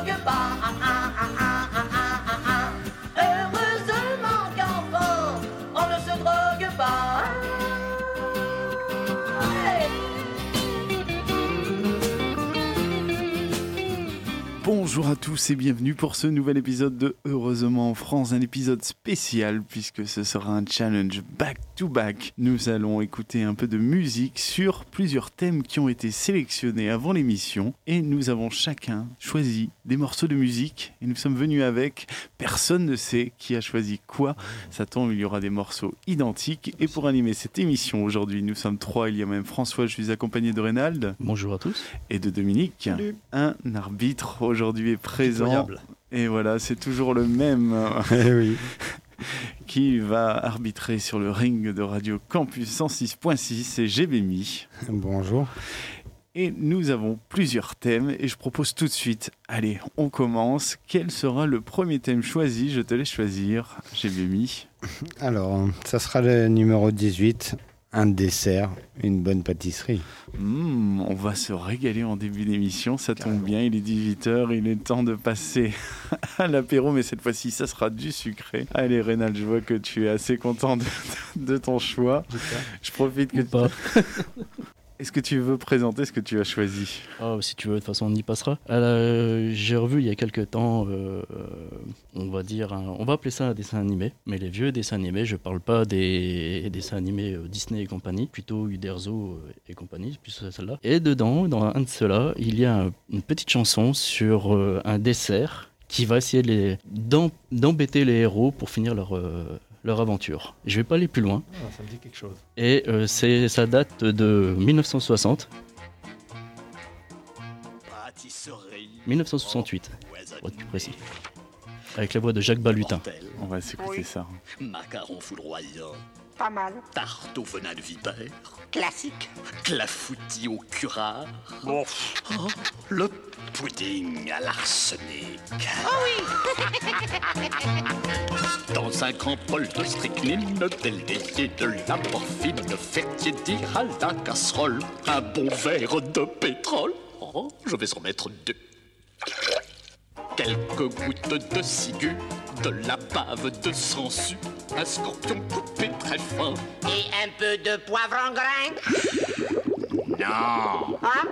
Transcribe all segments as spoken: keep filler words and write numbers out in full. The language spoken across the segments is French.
drogue pas. Ah, ah, ah, ah, ah, ah, ah, ah. Heureusement qu'enfant, on ne se drogue pas. Hey. Bonjour à tous et bienvenue pour ce nouvel épisode de Heureusement en France, un épisode spécial puisque ce sera un challenge back-to-back. Nous allons écouter un peu de musique sur plusieurs thèmes qui ont été sélectionnés avant l'émission et nous avons chacun choisi des morceaux de musique et nous sommes venus avec. Personne ne sait qui a choisi quoi. Ça tombe, il y aura des morceaux identiques et pour animer cette émission aujourd'hui, nous sommes trois. Il y a même François, je suis accompagné de Reynald. Bonjour à tous. Et de Dominique. Salut. Un arbitre aujourd'hui est présent. Incroyable. Et voilà, c'est toujours le même Eh oui. qui va arbitrer sur le ring de Radio Campus cent six point six, c'est Jérémy. Bonjour. Et nous avons plusieurs thèmes et je propose tout de suite, allez, on commence. Quel sera le premier thème choisi ? Je te laisse choisir, Jérémy. Alors, ça sera le numéro dix-huit, un dessert, une bonne pâtisserie. Mmh, on va se régaler en début d'émission, ça tombe bien, il est dix-huit heures, il est temps de passer à l'apéro, mais cette fois-ci, ça sera du sucré. Allez, Reynald, je vois que tu es assez content de, de ton choix. Je profite que... Ou pas. Est-ce que tu veux présenter ce que tu as choisi ? Oh, si tu veux, de toute façon, on y passera. Euh, j'ai revu il y a quelques temps, euh, on va dire, un, on va appeler ça un dessin animé, mais les vieux dessins animés, je parle pas des dessins animés euh, Disney et compagnie, plutôt Uderzo et compagnie, plus celle-là. Et dedans, dans un de ceux-là, il y a un, une petite chanson sur euh, un dessert qui va essayer de les, d'em, d'embêter les héros pour finir leur... Euh, leur aventure. Je vais pas aller plus loin. Ah, ça me dit quelque chose. Et euh, c'est, ça date de dix-neuf cent soixante. dix-neuf cent soixante-huit, pour être plus précis. Avec la voix de Jacques Balutin. On va s'écouter oui. ça. Macaron foudroyant. Pas mal. Tarte au venin de vipère. Classique. Clafoutis au curare. Bon. Oh, le pudding à l'arsenic. Oh oui. Dans un grand bol de strychnine, del délié, de la morphine, fertier dire à la casserole, un bon verre de pétrole. Oh, je vais en mettre deux. Quelques gouttes de ciguë, de la bave de sangsue, un scorpion coupé très fin. Et un peu de poivre en grains. Non. Hein?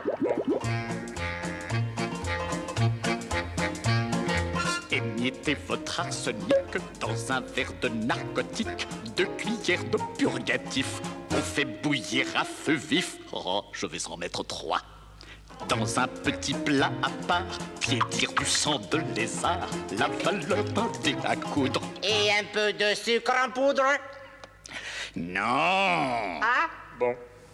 Émiettez votre arsenic dans un verre de narcotique, deux cuillères de purgatif. On fait bouillir à feu vif. Oh, je vais en mettre trois. Dans un petit plat à part, piétir du sang de lézard, la valeur d'un dé à coudre. Et un peu de sucre en poudre. Non. Ah, bon.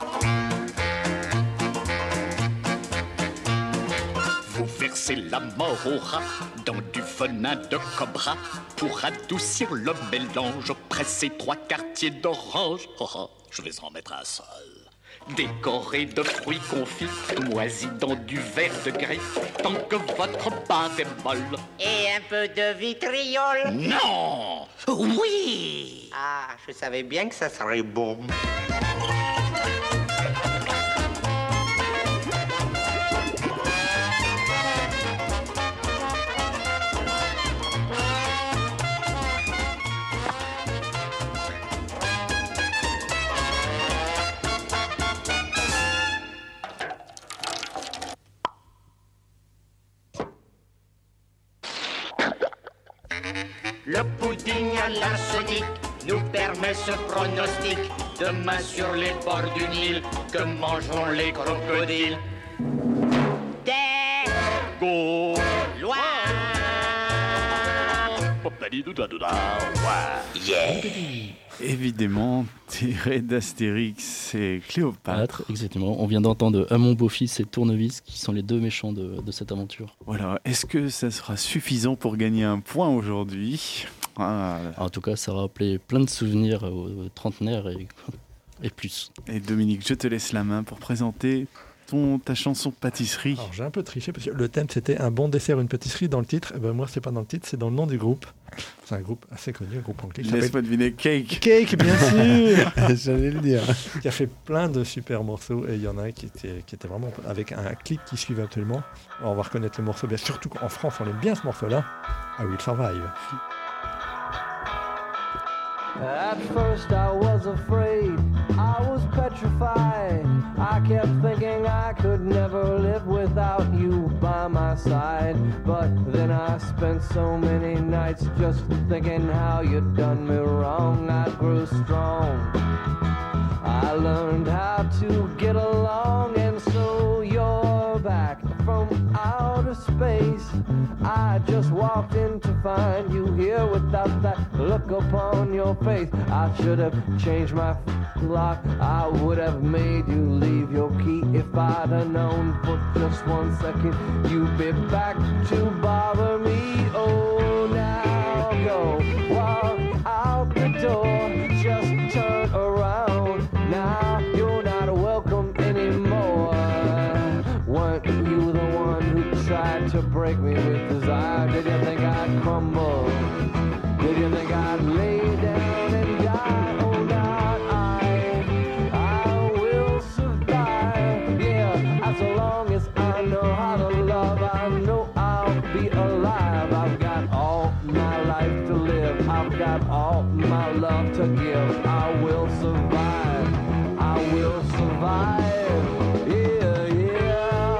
Vous versez la mort au rat dans du venin de cobra. Pour adoucir le mélange, pressez trois quartiers d'orange. Oh, oh, je vais en mettre un seul. Décoré de fruits confits, moisis dans du verre de gris, tant que votre pâte est molle. et un peu de vitriol. Non. Oui. Ah, je savais bien que ça serait bon. Le pudding à l'arsenic nous permet ce pronostic. Demain sur les bords du Nil, que mangeront les crocodiles? Des Go loin. Yeah. Évidemment, tiré d'Astérix et Cléopâtre. Exactement. On vient d'entendre Hamon Beau-Fils et Tournevis qui sont les deux méchants de, de cette aventure. Voilà. Est-ce que ça sera suffisant pour gagner un point aujourd'hui ? Ah. En tout cas, ça a rappelé plein de souvenirs aux trentenaires et, et plus. Et Dominique, je te laisse la main pour présenter ton, ta chanson pâtisserie? Alors j'ai un peu triché parce que le thème c'était un bon dessert, une pâtisserie dans le titre. Et ben moi c'est pas dans le titre, c'est dans le nom du groupe. C'est un groupe assez connu, un groupe anglais. qui Laisse-moi s'appelle deviner, Cake. Cake, bien sûr. J'allais le dire. Qui a fait plein de super morceaux et il y en a un qui était, qui était vraiment avec un clip qui suivait absolument. Alors, on va reconnaître le morceau, bien surtout qu'en France on aime bien ce morceau-là. I Will Survive. At first I was afraid, I was petrified. I kept thinking I could never live without you by my side. But then I spent so many nights just thinking how you'd done me wrong. I grew strong, I learned how to get along, and so you're back from outer space. I just walked in to find you here without that look upon your face. I should have changed my lock, I would have made you leave your key. If I'd have known for just one second you'd be back to bother me. Oh, now go, walk out the door, just turn around. Now you're not welcome anymore. Weren't you the one who tried to break me with desire? Did you think I'd crumble? Did you think I'd lay down and die? Oh, not I. I will survive. Yeah, as long as I know how to love, I know I'll be alive. I've got all my life to live. I've got all my love to give. I will survive. I will survive. Yeah, yeah.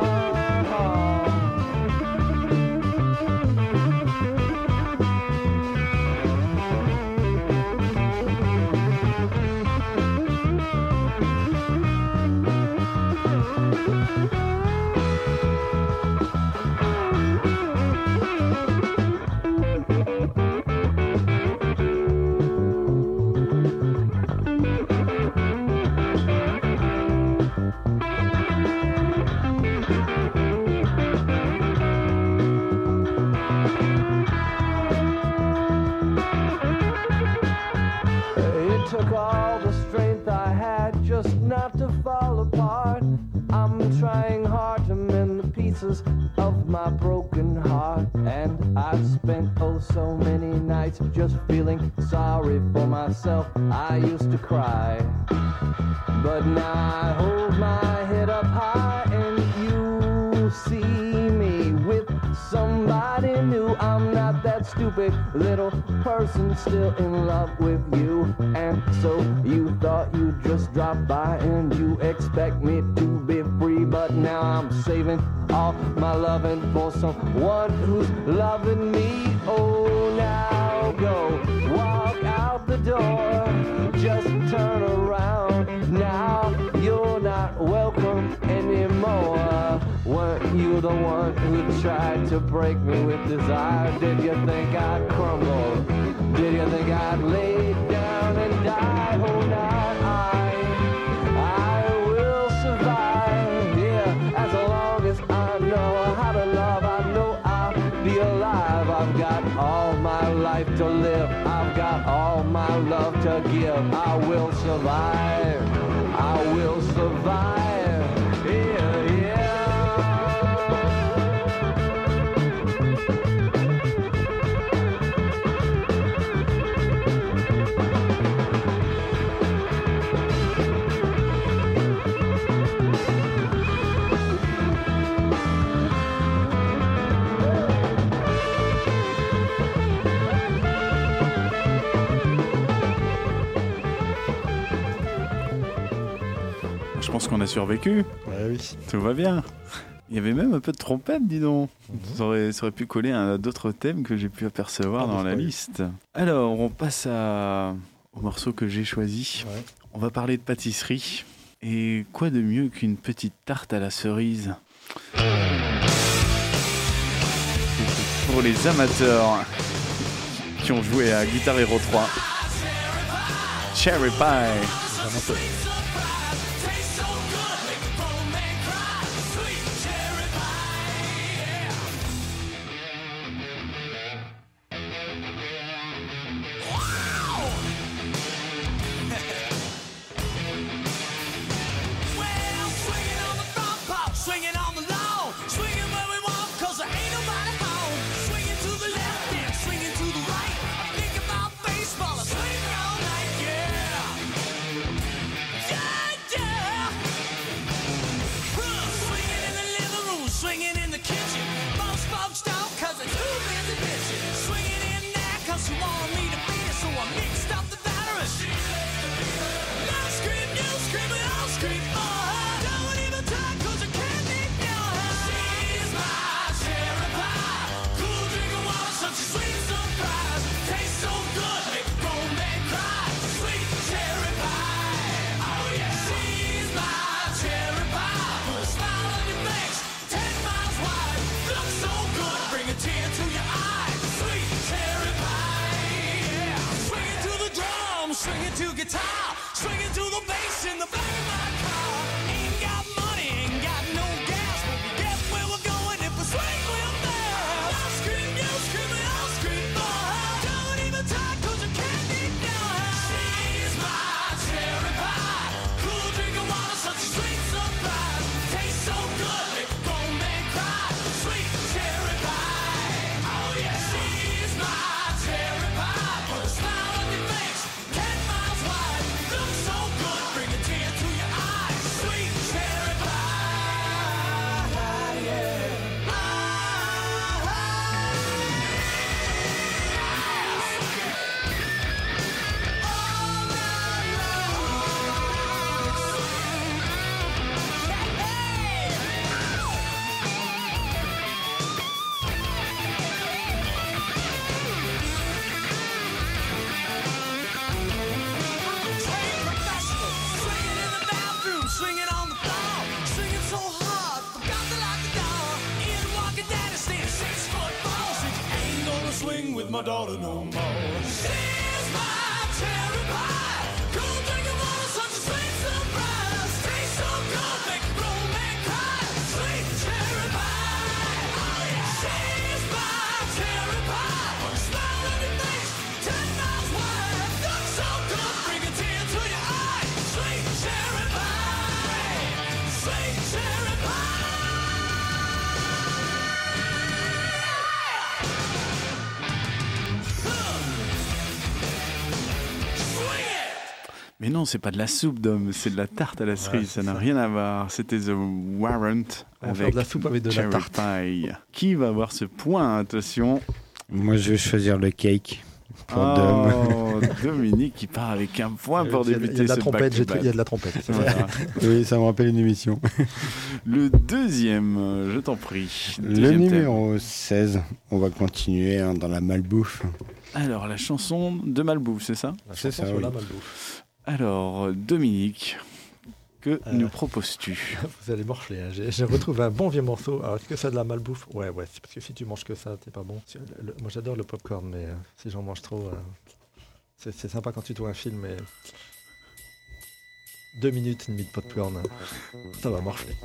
It took all the strength I had just not to fall apart. I'm trying hard to mend the pieces of my broken heart. And I've spent oh so many nights just feeling sorry for myself. I used to cry, but now I hold my head up high and you see me with somebody new. I'm not that stupid little person still in love with you. And so you thought you'd just drop by and you expect me to be free. But now I'm saving all my loving for someone who's loving me. Oh, now go, walk out the door, just turn around. Now you're not welcome anymore. Weren't you the one who tried to break me with desire? Did you think I'd crumble? Did you think I'd lay down and die? Oh, not I. I will survive. Yeah, as long as I know how to love, I know I'll be alive. I've got all my life to live. I've got all my love to give. I will survive. I will survive. Yeah, yeah. Je pense qu'on a survécu. Ouais, oui. Tout va bien. Il y avait même un peu de trompette, dis donc. Mm-hmm. Ça, aurait, ça aurait pu coller à d'autres thèmes que j'ai pu apercevoir ah, dans la liste. Alors, on passe à... au morceau que j'ai choisi. Ouais. On va parler de pâtisserie. Et quoi de mieux qu'une petite tarte à la cerise ? Pour les amateurs qui ont joué à Guitar Hero trois. Cherry Pie. to guitar, swinging to the bass in the back of my car. Ain't got money, ain't got no gas, but we get where we're going if we swing real fast. I scream, you scream, we all scream, but don't even talk 'cause you can't ignore her. She's my cherry pie, cool drink of water, such a sweet surprise. Tastes so good, make a grown man cry. Sweet cherry pie, oh yeah. She's my cherry pie, put a smile on your face, ten miles wide. Looks so good, bring a tear to your eyes. Sweet cherry pie, yeah. Ah, Trained professional, swinging in the bathroom, swinging on the floor, swinging so hard, forgot to lock the door. In walking daddy, staying six foot four. Said you ain't gonna swing with my daughter no more. She's my cherry pie, cool drink of water, such a sweet surprise. Tastes so good, make a grown man cry. Sweet cherry pie, oh yeah. She's my cherry pie, put a smile on your face, ten miles wide. Looks so good, bring a tear to your eye. Sweet cherry pie, sweet cherry pie. Swing it! Mais non, c'est pas de la soupe d'homme, c'est de la tarte à la cerise, Ouais, ça c'est n'a ça. rien à voir. C'était The Warrant On va faire avec de la soupe avec de la Cherry tarte. Pie. Qui va avoir ce point? Attention. Moi, je vais choisir le cake pour Dom. Oh, Dominique qui part avec un point pour Il y a- débuter il y a de la ce trompette, j'ai back-to-back. il y a de la trompette. c'est vrai. Voilà. Oui, ça me rappelle une émission. Le deuxième, euh, je t'en prie. Le Deuxième thème. numéro seize, on va continuer hein, dans la malbouffe. Alors, la chanson de Malbouffe, c'est ça? La C'est chanson ça, sur oui. la malbouffe. Alors, Dominique, que Euh. nous proposes-tu? Vous allez morfler. Hein. J'ai, j'ai retrouvé un bon vieux morceau. Alors, est-ce que c'est de la malbouffe? Ouais, ouais. C'est parce que si tu manges que ça, t'es pas bon. Si- le- le- moi, j'adore le popcorn, mais euh, si j'en mange trop, euh, c'est, c'est sympa quand tu vois un film, mais deux minutes et demie de popcorn, hein, ça va morfler.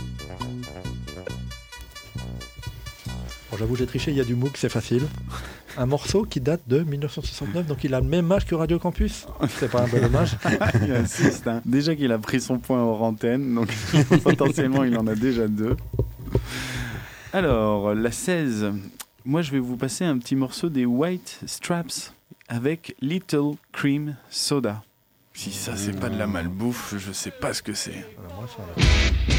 Bon, j'avoue, j'ai triché, il y a du MOOC, c'est facile. un morceau qui date de mille neuf cent soixante-neuf, donc il a le même âge que Radio Campus. C'est pas un bel hommage. Il insiste, hein. Déjà qu'il a pris son point hors antenne, donc potentiellement il en a déjà deux. Alors, la seize, moi je vais vous passer un petit morceau des White Straps avec Little Cream Soda. Si ça c'est pas de la malbouffe, je sais pas ce que c'est. Voilà, moi, ça, là.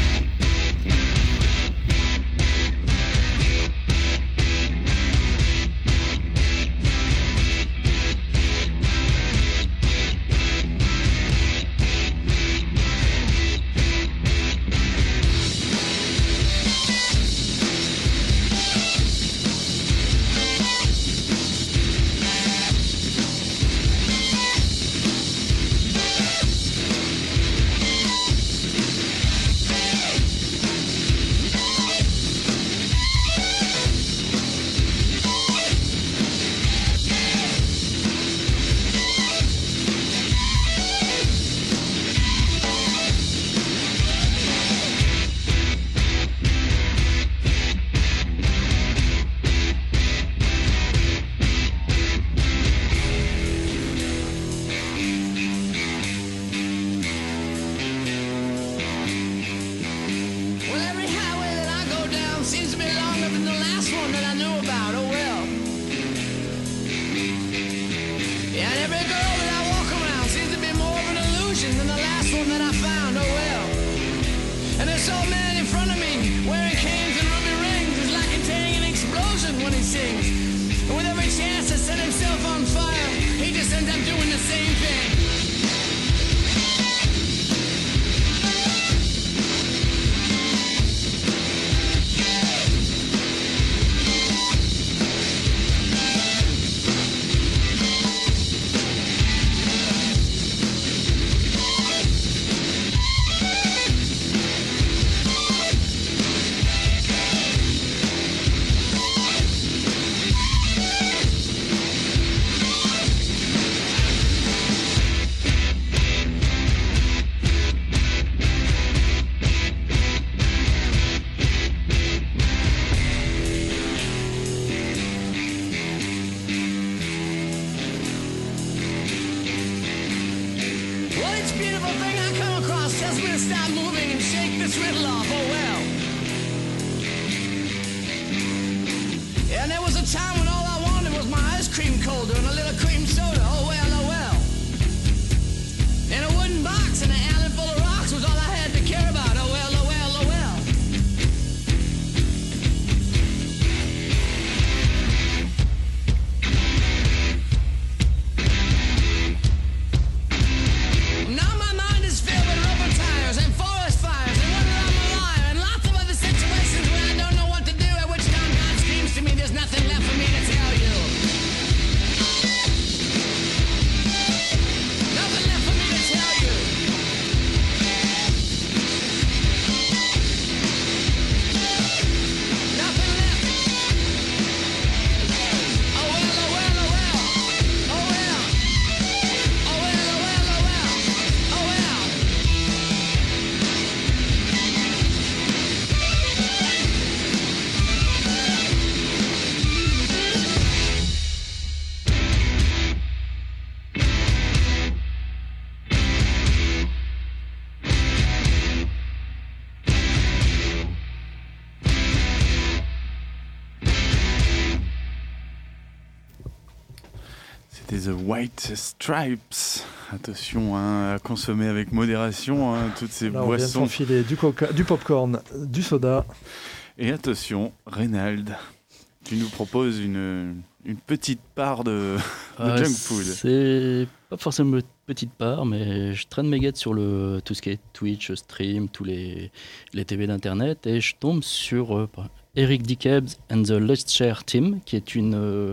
The White Stripes. Attention hein, à consommer avec modération hein, toutes ces Là, on vient de boissons. s'enfiler du, coca, du popcorn, du soda. Et attention, Reynald, tu nous proposes une, une petite part de, de Euh, junk food. C'est pas forcément une petite part, mais je traîne mes guettes sur le, tout ce qui est Twitch, stream, tous les, les T V d'internet, et je tombe sur euh, Eric Dickebs and the Let's Share Team, qui est une... Euh,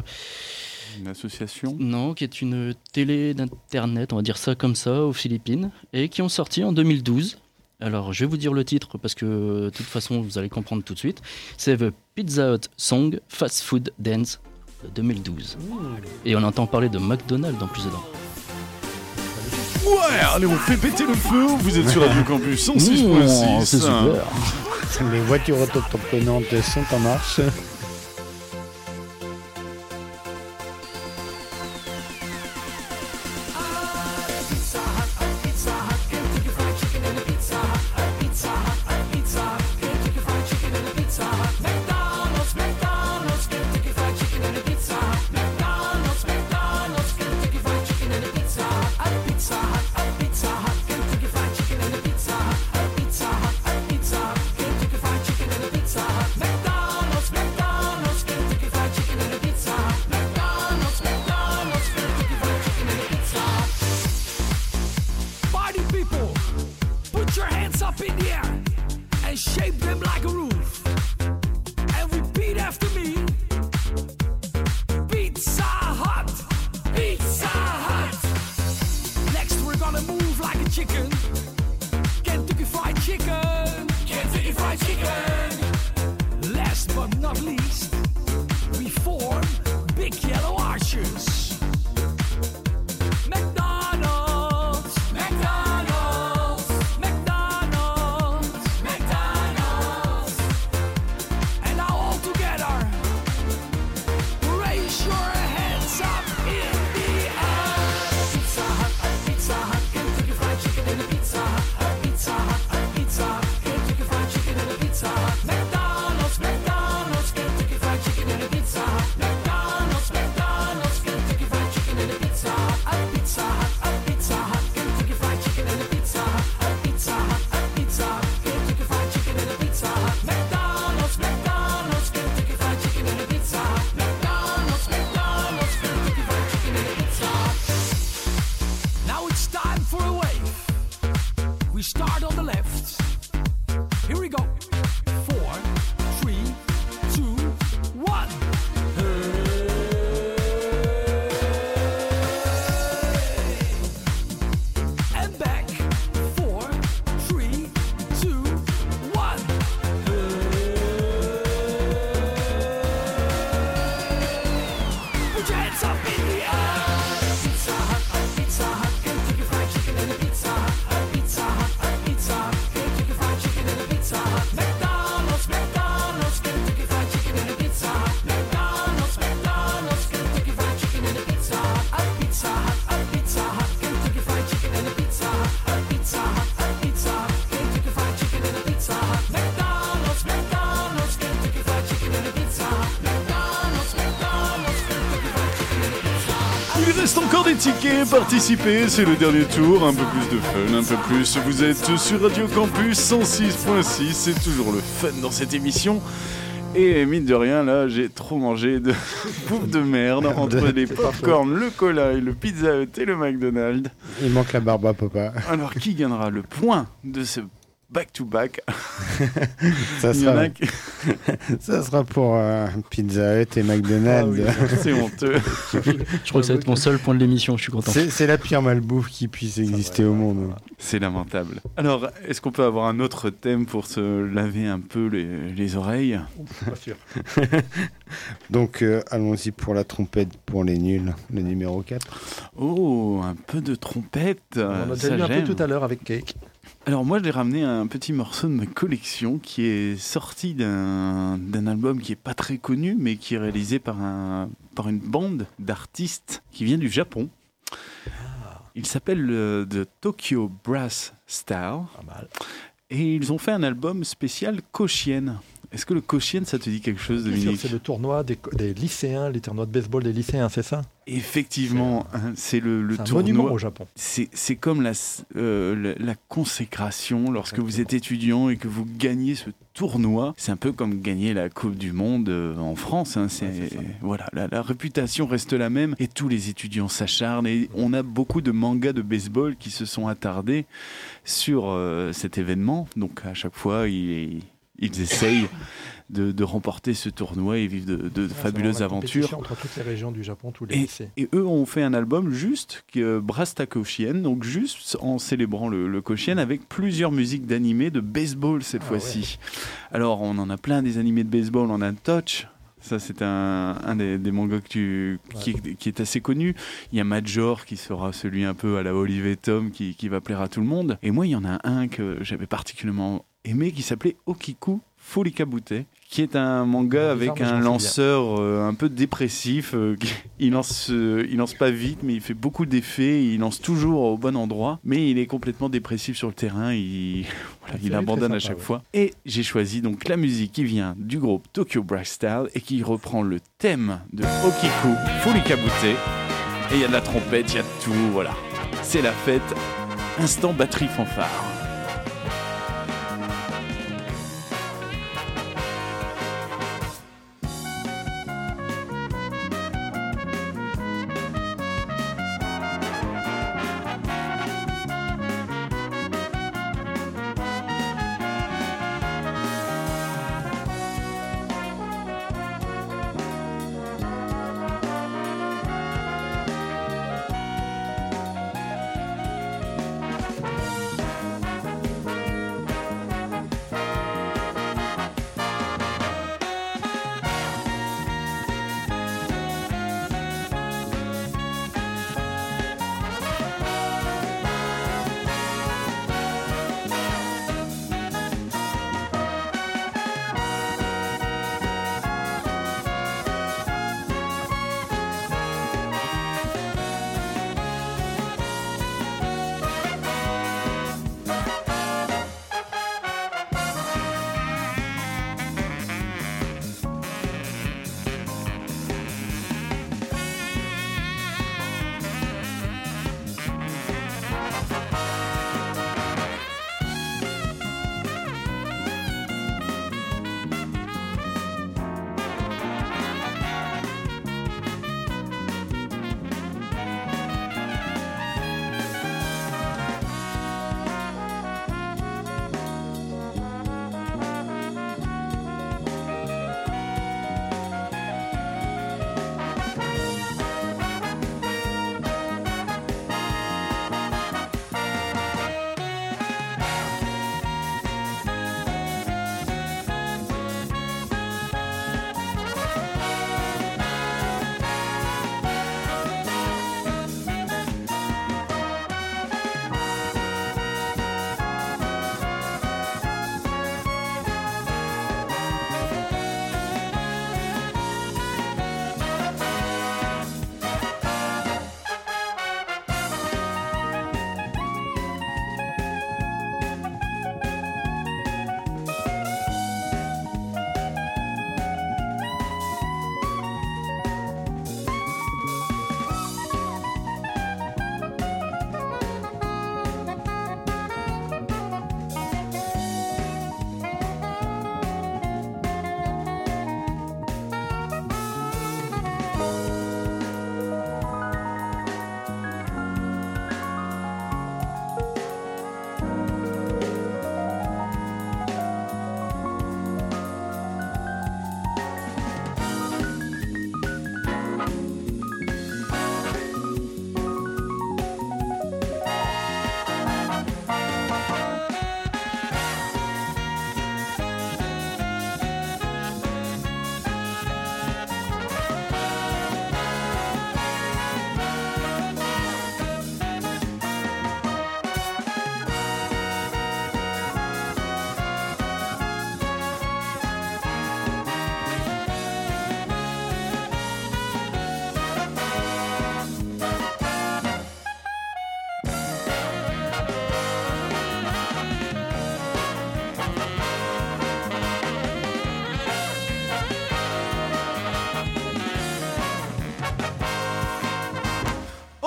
Une association Non, qui est une télé d'internet, on va dire ça comme ça, aux Philippines, et qui ont sorti en deux mille douze. Alors, je vais vous dire le titre parce que de toute façon, vous allez comprendre tout de suite. C'est The Pizza Hut Song Fast Food Dance de deux mille douze. Et on entend parler de McDonald's en plus dedans. Ouais, allez, on fait péter le feu. Vous êtes sur Radio Campus cent six point six. Mmh, c'est super. Les voitures autocollantes sont en marche. Il reste encore des tickets, participez, c'est le dernier tour, un peu plus de fun, un peu plus. Vous êtes sur Radio Campus cent six point six, c'est toujours le fun dans cette émission. Et mine de rien, là, j'ai trop mangé de bouffe de merde entre les popcorn, le cola et le Pizza Hut et le McDonald's. Il manque la barbe à papa. Alors, qui gagnera le point de ce back-to-back? Ça Il y en sera, a qui- ça sera pour euh, Pizza Hut et McDonald's. Ah oui. C'est honteux. Je crois que ça va être mon seul point de l'émission, je suis content. C'est, c'est la pire malbouffe qui puisse exister au monde. C'est lamentable. Alors, est-ce qu'on peut avoir un autre thème pour se laver un peu les, les oreilles? Pas sûr. Donc, euh, allons-y pour la trompette pour les nuls, le numéro quatre. Oh, un peu de trompette. On en a déjà ça vu un j'aime. peu tout à l'heure avec Cake. Alors moi, j'ai ramené un petit morceau de ma collection qui est sorti d'un, d'un album qui est pas très connu, mais qui est réalisé par, un, par une bande d'artistes qui vient du Japon. Il s'appelle euh, The Tokyo Brass Style. Pas mal. Et ils ont fait un album spécial Koshien. Est-ce que le Koshien, ça te dit quelque chose, Bien sûr, Dominique? c'est le tournoi des, des lycéens, les tournois de baseball des lycéens, c'est ça? Effectivement, hein, c'est le, le C'est un tournoi. monument au Japon. C'est, c'est comme la, euh, la, la consécration lorsque vous êtes étudiant et que vous gagnez ce tournoi. C'est un peu comme gagner la Coupe du Monde euh, en France. Hein. C'est, Ouais, c'est ça. voilà, la, la réputation reste la même et tous les étudiants s'acharnent. Et on a beaucoup de mangas de baseball qui se sont attardés sur euh, cet événement. Donc à chaque fois, ils, ils essayent de, de remporter ce tournoi et vivre de, de, de Ouais, c'est fabuleuses vraiment la aventures. compétition entre toutes les régions du Japon, tous les Et, lycées. et eux ont fait un album juste, que Brass Koshien, donc juste en célébrant le, le Koshien avec plusieurs musiques d'animés de baseball cette Ah fois-ci. Alors on en a plein des animés de baseball, on a Touch. Ça, c'est un, un des, des mangas que tu, qui, est, qui est assez connu. Il y a Major qui sera celui un peu à la Olivier Tom qui, qui va plaire à tout le monde. Et moi, il y en a un que j'avais particulièrement aimé qui s'appelait Okiku Furikabute, qui est un manga avec bizarre, mais un je m'en lanceur euh, un peu dépressif. euh, qui- il lance, euh, il lance pas vite, mais il fait beaucoup d'effets. Il lance toujours au bon endroit, mais il est complètement dépressif sur le terrain. Il, voilà, il série abandonne très à sympa, chaque ouais. fois. Et j'ai choisi donc la musique qui vient du groupe Tokyo Brass Style et qui reprend le thème de Okiku Furikabute. Et il y a de la trompette, il y a de tout. Voilà, c'est la fête. Instant batterie fanfare. Thank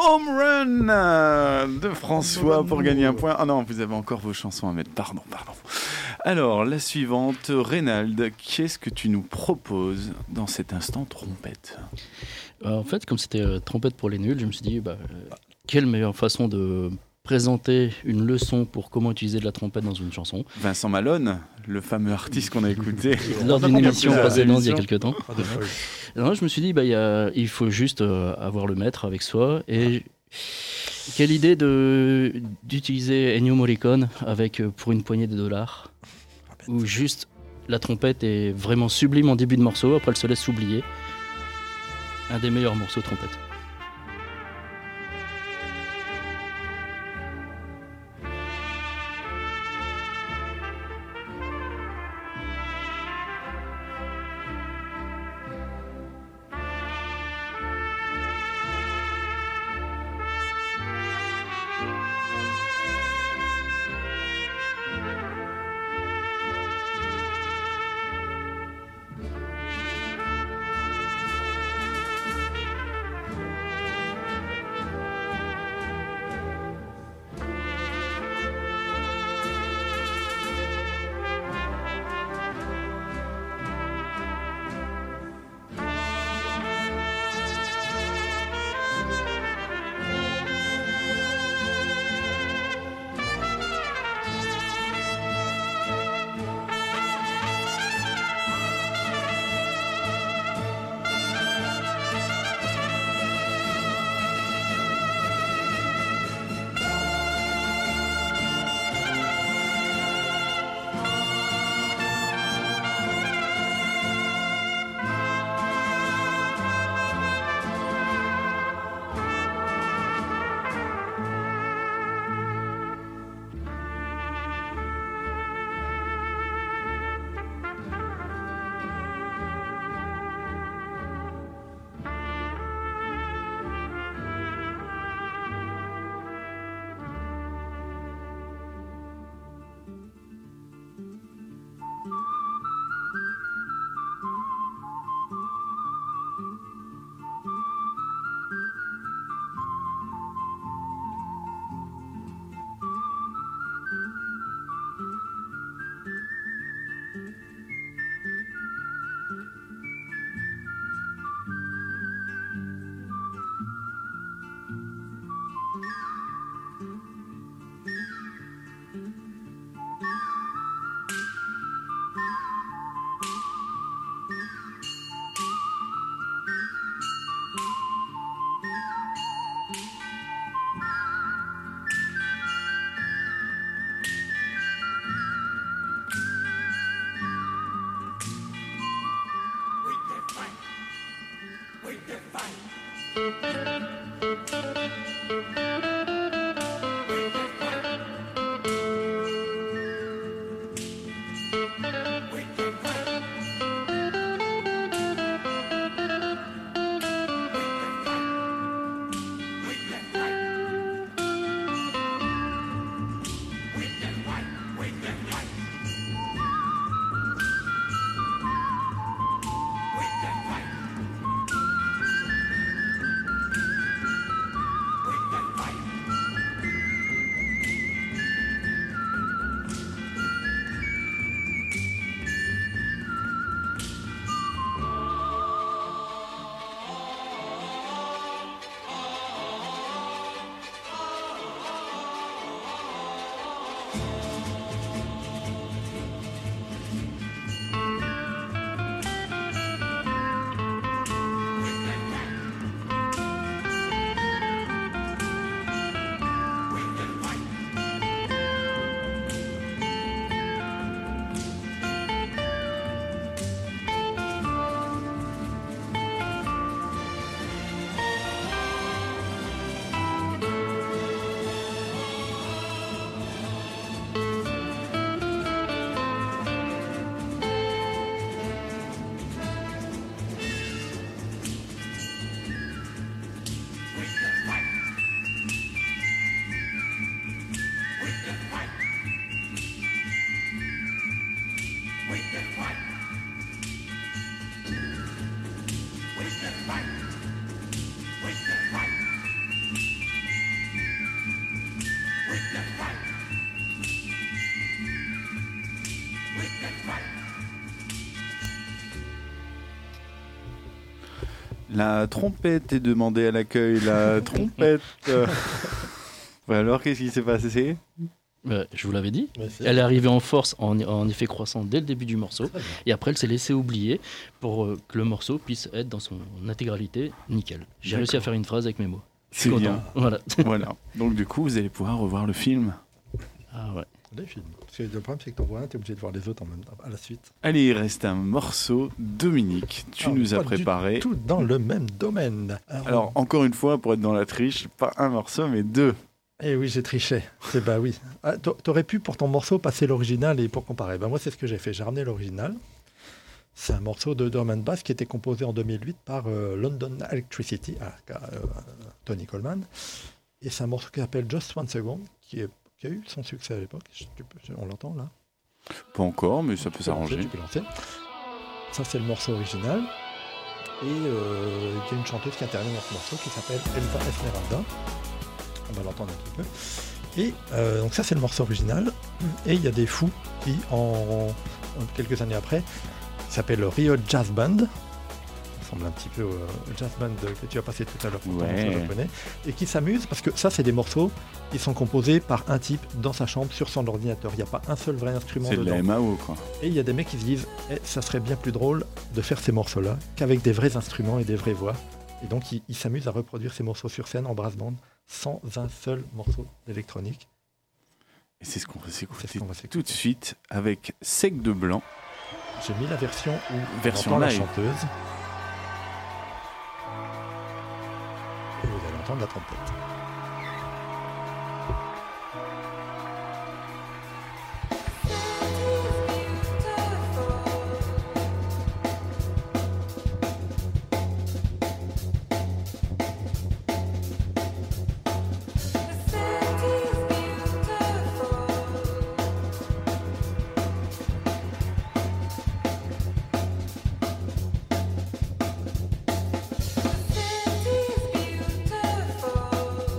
Home Run euh, de François pour gagner un point. Ah non, vous avez encore vos chansons à mettre. Pardon, pardon. Alors, la suivante, Reynald, qu'est-ce que tu nous proposes dans cet instant trompette ? Euh, en fait, comme c'était euh, trompette pour les nuls, je me suis dit, bah, euh, quelle meilleure façon de présenter une leçon pour comment utiliser de la trompette dans une chanson. Vincent Malone, le fameux artiste qu'on a écouté lors d'une émission précédente il y a quelques temps. Ah, d'accord, oui. Alors, je me suis dit, bah, il, y a, il faut juste euh, avoir le maître avec soi. Et quelle idée de, d'utiliser Ennio Morricone avec euh, Pour une poignée de dollars, où juste la trompette est vraiment sublime en début de morceau, après elle se laisse oublier. Un des meilleurs morceaux de trompette. La trompette est demandée à l'accueil, la trompette. euh. Ouais, alors, qu'est-ce qui s'est passé? Euh, je vous l'avais dit. Ouais, c'est- Elle est arrivée en force, en, en effet croissant dès le début du morceau. Très bien. Et après, elle s'est laissée oublier pour euh, que le morceau puisse être dans son intégralité nickel. J'ai D'accord. réussi à faire une phrase avec mes mots. Je suis C'est content. bien. Voilà. Voilà. Donc, du coup, vous allez pouvoir revoir le film. Ah ouais. Les films. Parce que le problème, c'est que t'en vois un, t'es obligé de voir les autres en même temps, à la suite. Allez, il reste un morceau. Dominique, tu Ah, nous as pas du préparé. Tout dans le même domaine. Alors, Alors, encore une fois, pour être dans la triche, pas un morceau, mais deux. eh oui, j'ai triché. C'est bah oui. Ah, t'a- T'aurais pu pour ton morceau passer l'original et pour comparer. Ben moi, c'est ce que j'ai fait. J'ai ramené l'original. C'est un morceau de drum and bass qui était composé en deux mille huit par euh, London Electricity, ah, euh, Tony Coleman. Et c'est un morceau qui s'appelle Just One Second, qui, est, qui a eu son succès à l'époque. Je- tu peux- On l'entend là. Pas encore, mais ça peut Tu peux s'arranger. lancer, tu peux lancer. Ça, c'est le morceau original. Et euh, il y a une chanteuse qui intervient dans ce morceau qui s'appelle Elsa Esmeralda. On va l'entendre un petit peu. Et euh, donc ça, c'est le morceau original. Et il y a des fous qui, en, en quelques années après, s'appellent le Rio Jazz Band. Ça ressemble un petit peu au jazz band que tu as passé tout à l'heure pour ton Ouais. morceau japonais. Et qui s'amusent parce que ça, c'est des morceaux qui sont composés par un type dans sa chambre sur son ordinateur. Il n'y a pas un seul vrai instrument C'est de dedans. la M A O, quoi. Et il y a des mecs qui se disent eh, ça serait bien plus drôle de faire ces morceaux-là qu'avec des vrais instruments et des vraies voix. Et donc ils ils s'amusent à reproduire ces morceaux sur scène en brass band sans un seul morceau d'électronique. Et c'est ce qu'on va C'est s'écouter ce qu'on va s'écouter. tout de suite avec Sec de Blanc. J'ai mis la version où Version on entend la live. chanteuse. Et vous allez entendre la trompette. Beautiful.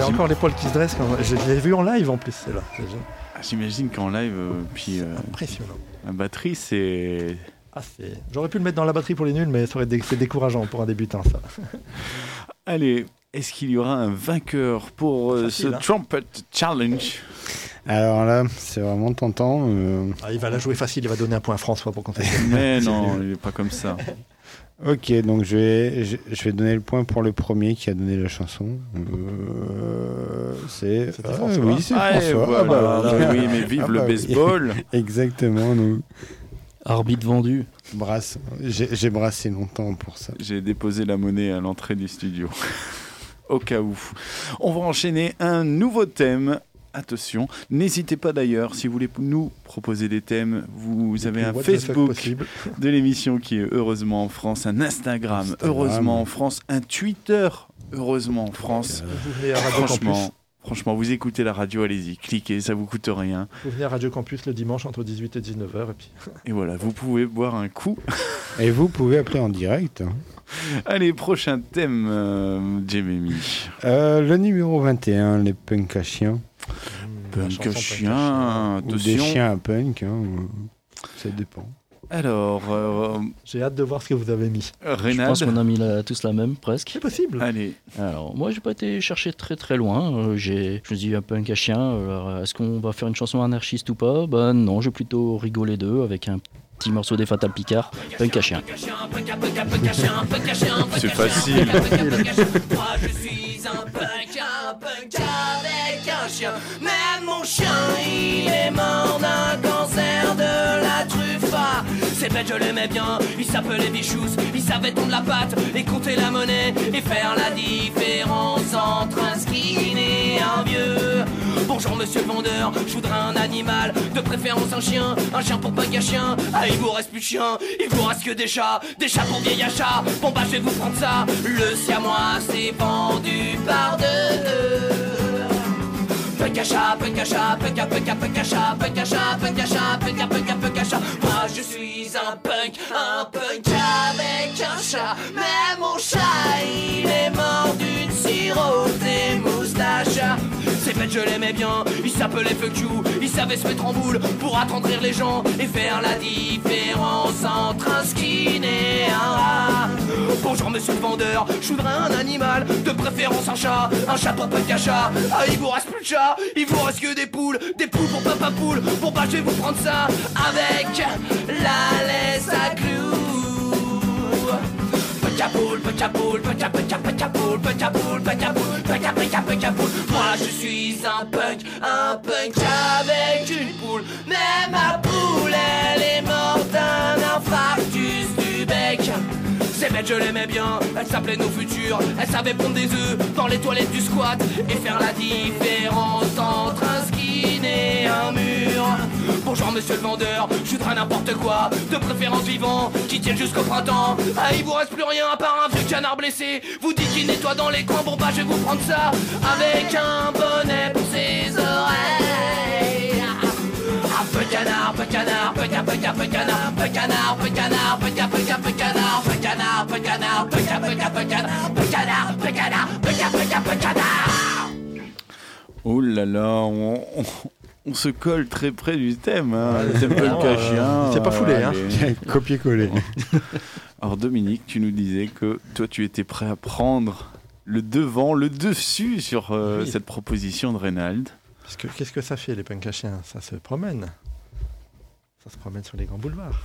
encore les poils qui se dressent. Quand... Je l'ai vu en live en plus, c'est là. C'est génial. Ah, j'imagine qu'en live, euh, puis euh, Impressionnant. la batterie, c'est... Ah, c'est... J'aurais pu le mettre dans la batterie pour les nuls, mais ça aurait dé- c'est décourageant pour un débutant, ça. Allez, est-ce qu'il y aura un vainqueur pour euh, Facile, ce hein. Trumpet Challenge? Alors là, c'est vraiment tentant. euh, Ah, il va la jouer facile, il va donner un point à François pour compter. Mais non, il n'est pas comme ça. Ok, donc je vais, je, je vais donner le point pour le premier qui a donné la chanson. Euh, c'est C'était ah, François. oui, c'est Ah, et François. voilà. Ah bah, Ah voilà. oui, mais vive Ah le bah oui. baseball. Exactement. Donc, Arbitre vendu. brasse. J'ai, j'ai brassé longtemps pour ça. J'ai déposé la monnaie à l'entrée du studio. Au cas où. On va enchaîner un nouveau thème. Attention, n'hésitez pas d'ailleurs, si vous voulez nous proposer des thèmes, vous avez un What the fuck Facebook possible. de l'émission qui est Heureusement en France, un Instagram, Instagram. Heureusement en France, un Twitter Heureusement en France. Vous venez à Radio Campus. Franchement, franchement, vous écoutez la radio, allez-y, cliquez, ça vous coûte rien. Vous venez à Radio Campus le dimanche entre dix-huit et dix-neuf heures. Et puis... Et voilà, vous pouvez boire un coup. Et vous pouvez appeler en direct. hein. Allez, prochain thème, euh, Jérémy. Euh, le numéro vingt et un, les punks à chiens. La Punk chanson à Punk à chien, Ou des attention. chiens à punk. hein, euh, Ça dépend. Alors, euh, J'ai hâte de voir ce que vous avez mis. Je pense Reynald, qu'on a mis la- tous la même, presque. C'est possible. allez. Alors, moi, j'ai pas été chercher très très loin. Euh, j'ai, je me suis dit un punk à chien. Alors, est-ce qu'on va faire une chanson anarchiste ou pas? Ben non, j'ai plutôt rigolé d'eux avec un petit morceau des Fatal Picard, punk à chien. C'est facile. Moi je suis un punk, un punk avec un chien. Même mon chien, il est mort d'un cancer de la truffe. Ah, c'est bête, je l'aimais bien. Il s'appelait Bichous, il savait tondre la patte et compter la monnaie et faire la différence entre un skin et un vieux. Bonjour monsieur le vendeur, je voudrais un animal, de préférence un chien, un chien pour punk à chien. Ah, il vous reste plus de chiens, il vous reste que des chats, des chats pour vieil achat. Bon bah je vais vous prendre ça, le siamois c'est vendu par deux. Punk à chat, punk à chat, punk à punk à punk à chat, punk à chat, punk à chat, punk à punk à punk à chat. Moi je suis un punk, un punk avec un chat. Mais mon chat il est mort d'une cirrhose des moustaches. C'est bête, je l'aimais bien, il s'appelait Fuck You, il savait se mettre en boule pour attendrir les gens et faire la différence entre un skin et un rat. Bonjour monsieur le vendeur, je voudrais un animal, de préférence un chat, un chat pour punk à chat. Ah, il vous reste plus de chat, il vous reste que des poules, des poules pour papa poule. Bon bah je vais vous prendre ça avec la laisse à clous. Punk à poule, punk à poule, punk à punk à punk à poule, punk à poule, punk à poule, punk à punk à punk à poule. Moi je suis un punk, un punk avec une poule. Mais ma poule elle est morte d'un infarctus du bec. C'est bête, je l'aimais bien, elle s'appelait Nos Futurs. Elle savait pondre des œufs dans les toilettes du squat et faire la différence entre un skin et un mur. Bonjour monsieur le vendeur, je voudrais n'importe quoi, de préférence vivant, qui tienne jusqu'au printemps. Ah, il vous reste plus rien à part un vieux canard blessé. Vous dites qu'il nettoie dans les coins, bon bah je vais vous prendre ça avec un bonnet pour ses oreilles. Un peu canard, peu canard, peu canard, peu canard, peu canard, peu canard, peu canard, peu canard, peu canard, peu canard, peu canard, peu canard, peu canard, peu canard, peu canard, peu canard, peu canard, peu canard, peu canard. Oh là là, on, on, on se colle très près du thème. Hein. Ouais, Le thème c'est punk vraiment, à euh, chien. c'est pas foulé, hein. allez. Copier-coller. Alors Dominique, tu nous disais que toi tu étais prêt à prendre le devant, le dessus sur euh, Oui. cette proposition de Reynald. Parce que qu'est-ce que ça fait les punks à chiens? Ça se promène. Ça se promène sur les grands boulevards.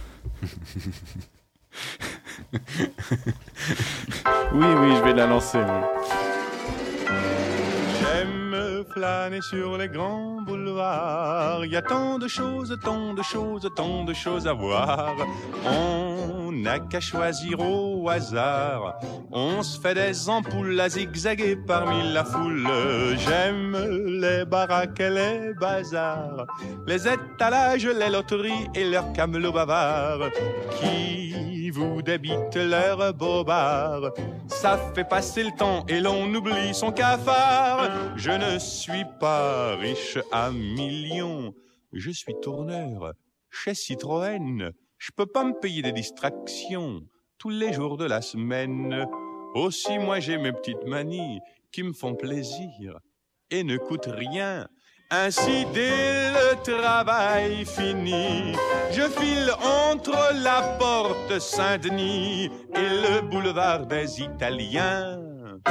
Oui, oui, je vais la lancer. oui. J'aime flâner sur les grands boulevards. Il y a tant de choses, tant de choses, tant de choses à voir. On n'a qu'à choisir au hasard. On se fait des ampoules à zigzaguer parmi la foule. J'aime les baraques et les bazars, les étalages, les loteries et leurs camelots bavards qui vous débitent leurs bobards. Ça fait passer le temps et l'on oublie son cafard. Je ne suis pas riche à millions, je suis tourneur chez Citroën. Je peux pas me payer des distractions tous les jours de la semaine. Aussi moi j'ai mes petites manies qui me font plaisir et ne coûte rien. Ainsi, dès le travail fini, je file entre la porte Saint-Denis et le boulevard des Italiens.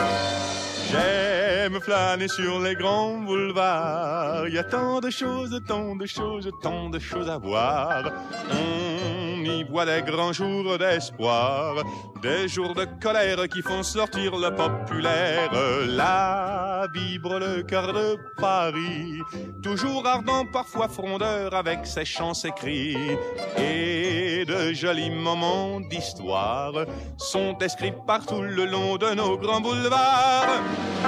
J'aime flâner sur les grands boulevards. Il y a tant de choses, tant de choses, tant de choses à voir. On y voit des grands jours d'espoir, des jours de colère qui font sortir le populaire. Là vibre le cœur de Paris, toujours ardent, parfois frondeur, avec ses chants, ses cris. Et de jolis moments d'histoire sont inscrits partout le long de nos grands boulevards.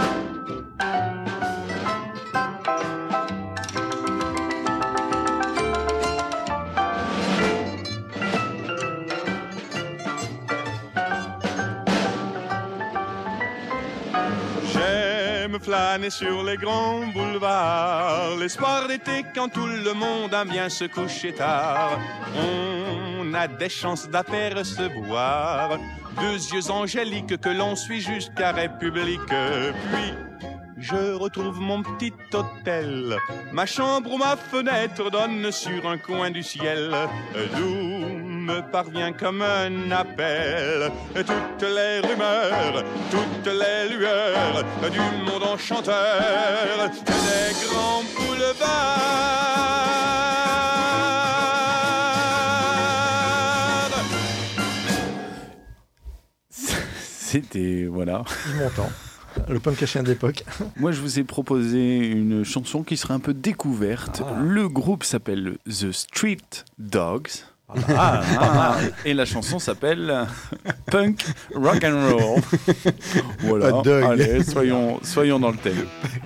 J'aime flâner sur les grands boulevards, l'espoir d'été quand tout le monde aime bien se coucher tard. On a des chances d'apercevoir deux yeux angéliques que l'on suit jusqu'à République. Puis je retrouve mon petit hôtel, ma chambre ou ma fenêtre donne sur un coin du ciel, d'où me parvient comme un appel toutes les rumeurs, toutes les lueurs du monde enchanteur des grands boulevards. C'était, voilà. Montant. Le punk à chien d'époque. Moi, je vous ai proposé une chanson qui serait un peu découverte. Ah. Le groupe s'appelle The Street Dogs. Ah, ah, et la chanson s'appelle Punk Rock and Roll. Voilà. Allez, soyons, soyons dans le thème.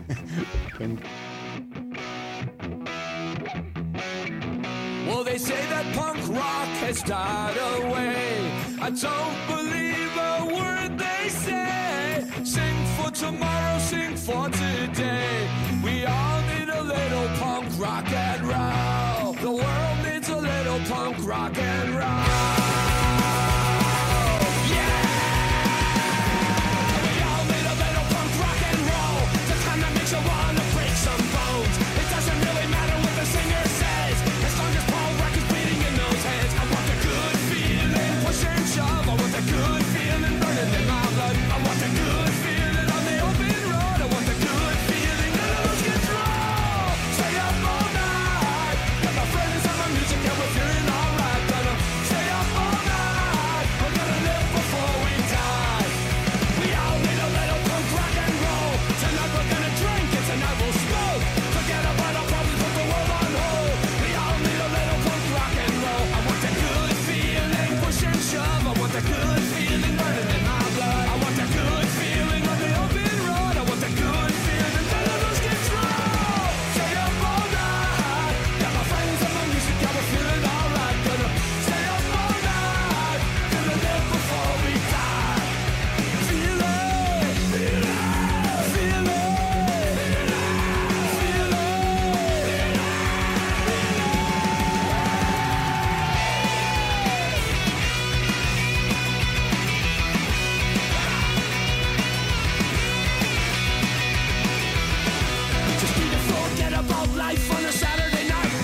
Well, they say that punk rock has died away. I don't believe a word they say. Sing for tomorrow, sing for today. We all need a little punk rock and roll. The world needs a little punk rock and roll. Yeah! We all need a little punk rock and roll. The kind that makes you wanna break some bones. It doesn't really matter what the singer says, as long as Paul Rock is beating in those heads. I want the good feeling, push and shove. I want the good feeling burning in my blood. I want the good feeling on the open road. I want the good feeling that I lose control. Stay up all night, got my friends and my music and we're feeling alright. Gonna stay up all night, we're gonna live before we die. We all need a little punk rock and roll. Tonight we're gonna drink and tonight we'll smoke. Forget about our problems, put the world on hold. We all need a little punk rock and roll. I want that good feeling, push and shove. I want that good feeling burning in my blood. I want that good feeling on the open road. I want that good feeling that I lose control. Stay up all night, got my friends and my music, yeah, we're feeling alright. Gonna stay up all night, gonna live before we die. Feel it, feel it, feel it, feel it. Just need to forget about life on a Saturday night.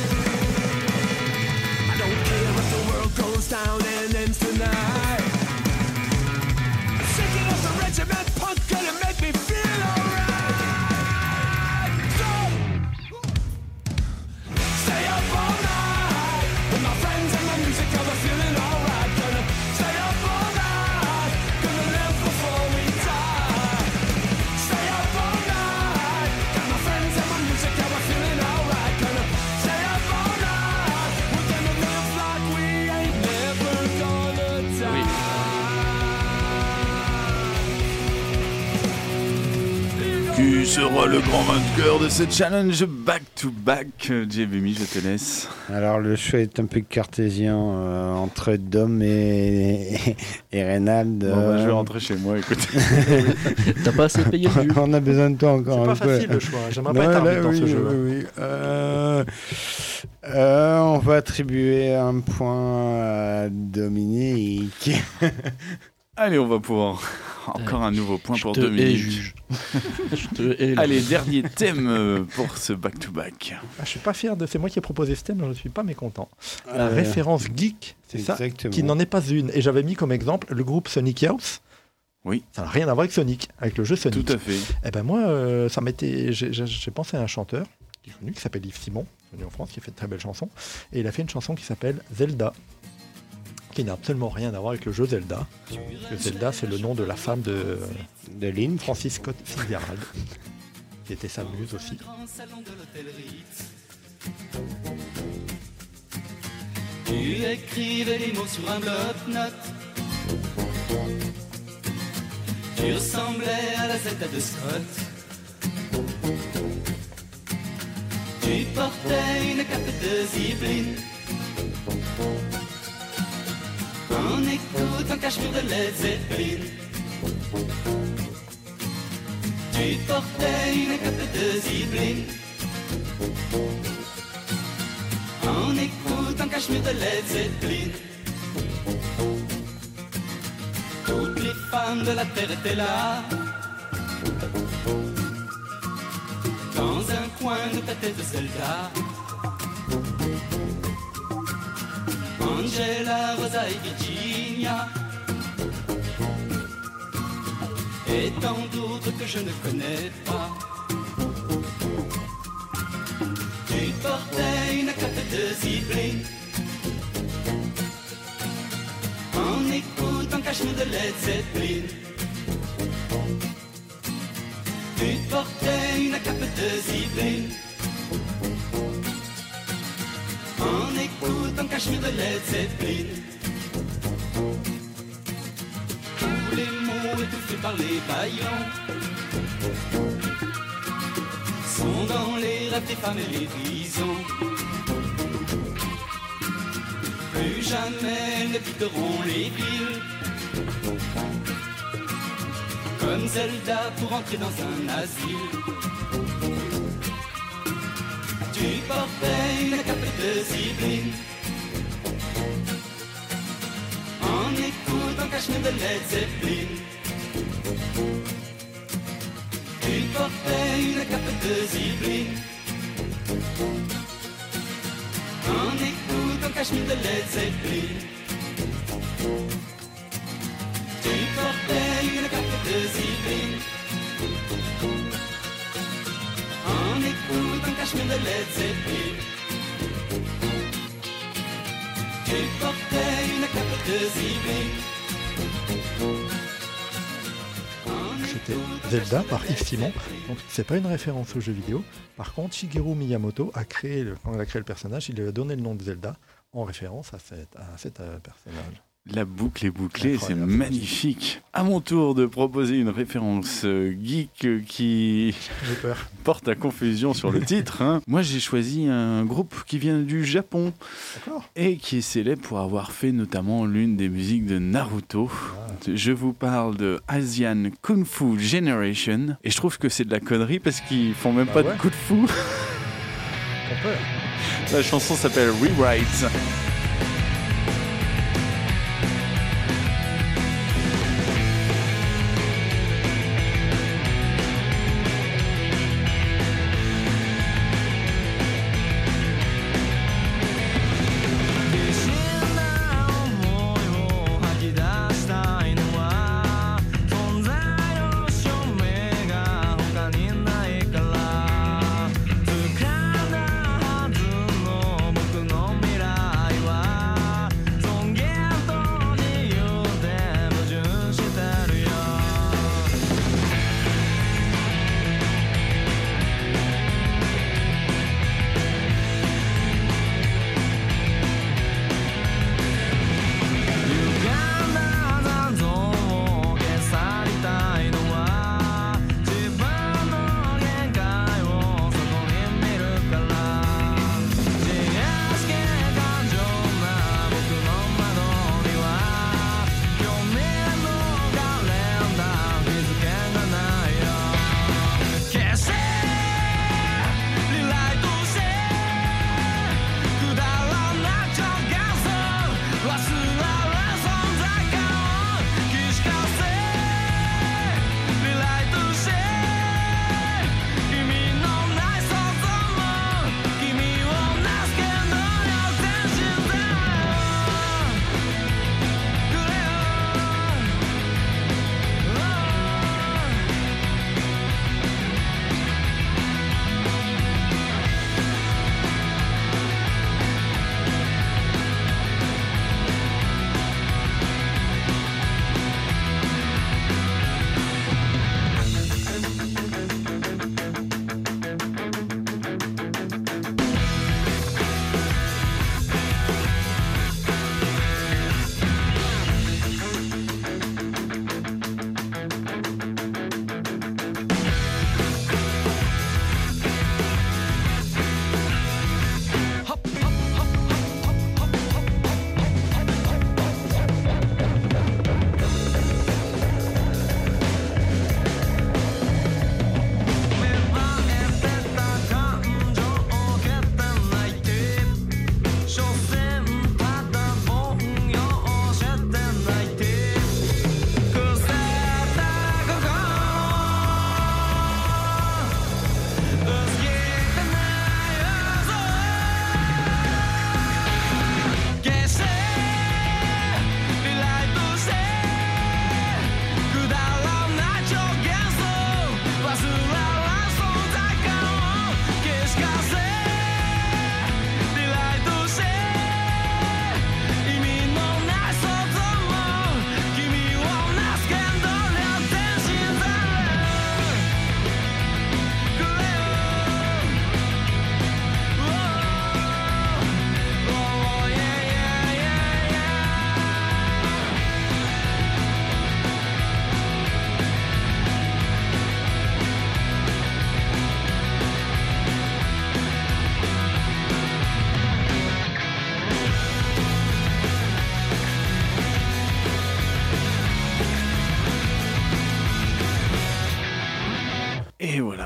I don't care if the world goes down and ends tonight. Shaking off the regiment, punk gonna make me feel alright. So, stay up all night with my friends and my music, yeah, we're feeling alright. Gonna stay up all night, gonna live before we die. Stay up all night, got my friends and my music, yeah, we're feeling alright. Gonna stay up all night, we're gonna live like we ain't never gonna die. Qui sera le grand vainqueur de ce challenge back-to-back? J B M I, je te laisse. Alors le choix est un peu cartésien euh, entre Dom et, et Reynald. Bon, bah, je vais euh, rentrer chez moi, écoute. T'as pas assez payé le jus. On a besoin de toi encore C'est un pas peu. facile le choix. J'aimerais Ouais, pas être arbitre là, dans oui, ce jeu. oui, oui. Euh, euh, on va attribuer un point à Dominique. Allez, on va pouvoir... Encore un nouveau point Je pour te Dominique. hais, juge. Je te hais, là. Allez, dernier thème euh, pour ce back-to-back. Ah, je suis pas fier de. C'est moi qui ai proposé ce thème, mais je ne suis pas mécontent. La Euh, référence geek, c'est ça, exactement. qui n'en est pas une. Et j'avais mis comme exemple le groupe Sonic Youth. Oui. Ça n'a rien à voir avec Sonic, avec le jeu Sonic. Tout à fait. Eh ben moi, euh, ça m'était. J'ai, j'ai- j'ai pensé à un chanteur qui est connu, qui s'appelle Yves Simon, venu en France, qui a fait de très belles chansons. Et il a fait une chanson qui s'appelle Zelda, qui n'a absolument rien à voir avec le jeu Zelda. Parce que Zelda, c'est le nom de la femme de, De Lynn. Francis Scott Fitzgerald, qui était sa muse aussi. Tu écrivais les mots sur un bloc-notes. Tu ressemblais à la Zelda de Scott. Tu portais une cape de zibeline. En écoutant Cachemire de Led Zeppelin. Tu portais une cape de zibeline. En écoutant Cachemire de Led Zeppelin. Toutes les femmes de la terre étaient là. Dans un coin de ta tête de Zelda. Angela, Rosa et Virginia. Et tant d'autres que je ne connais pas. Tu portais une cape de zibeline. En écoutant Cachemire de Led Zeppelin. Tu portais une cape de zibeline. En écoutant Cachemire de Led Zeppelin. Tous les mots étouffés par les baillons sont dans les rêves des femmes et les visons. Plus jamais elles ne quitteront les villes. Comme Zelda pour entrer dans un asile. Tu portais une cape de zibeline. En écoutant Cachemire de Led Zeppelin. Tu portais une cape de zibeline. En écoutant Cachemire de Led Zeppelin. Tu portais une cape de zibeline. En écoutant Cachemire de Led Zeppelin. Tu portais une cape de zibeline. C'était Zelda par Yves Simon. Donc c'est pas une référence au jeu vidéo. Par contre, Shigeru Miyamoto a créé, le, quand il a créé le personnage, il lui a donné le nom de Zelda en référence à cet, à cet euh, personnage. La boucle est bouclée, c'est Incroyable. magnifique. À mon tour de proposer une référence euh, geek euh, qui J'ai peur. porte à confusion sur le titre. hein. Moi, j'ai choisi un groupe qui vient du Japon D'accord. et qui est célèbre pour avoir fait notamment l'une des musiques de Naruto. Je vous parle de Asian Kung Fu Generation et je trouve que c'est de la connerie parce qu'ils font même Bah pas ouais. de coup de fou. On peut. La chanson s'appelle Rewrite. 「掴んだはずの僕の未来」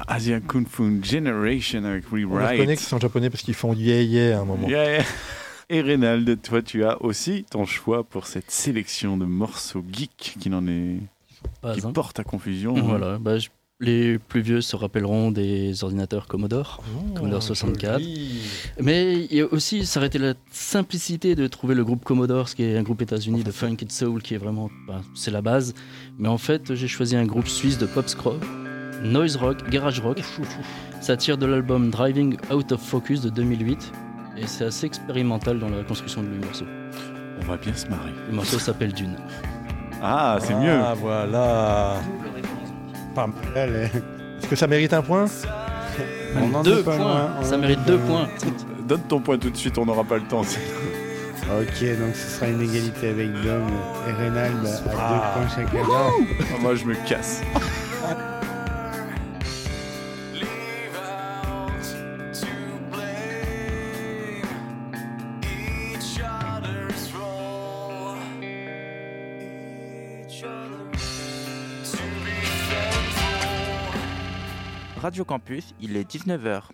Asia Kung Fu Generation avec On les reconnaît Rewrite. qu'ils sont japonais parce qu'ils font yeah yeah à un moment. Yeah, yeah. Et Reynald, toi, tu as aussi ton choix pour cette sélection de morceaux geeks qui n'en est Pas qui un. porte à confusion. Voilà, bah, je- les plus vieux se rappelleront des ordinateurs Commodore, Oh, Commodore soixante-quatre. joli. Mais il y a aussi, ça aurait été la simplicité de trouver le groupe Commodore, ce qui est un groupe États-Unis de funk et de soul, qui est vraiment, bah, c'est la base. Mais en fait, j'ai choisi un groupe suisse de pop scrub, noise rock, garage rock. Ça tire de l'album Driving Out of Focus de deux mille huit. Et c'est assez expérimental dans la construction de le morceau. On va bien se marrer. Le morceau s'appelle Dune. Ah, c'est ah, mieux. voilà. Pas mal. Allez. Est-ce que ça mérite un point? On en Deux est pas points, loin, on ça en mérite est deux pas points. Donne ton point tout de suite, on n'aura pas le temps. c'est- Ok, donc ce sera une égalité avec Dom et Reynald à Ah. deux points chacun. Ah, moi, je me casse. Radio Campus, il est dix-neuf heures.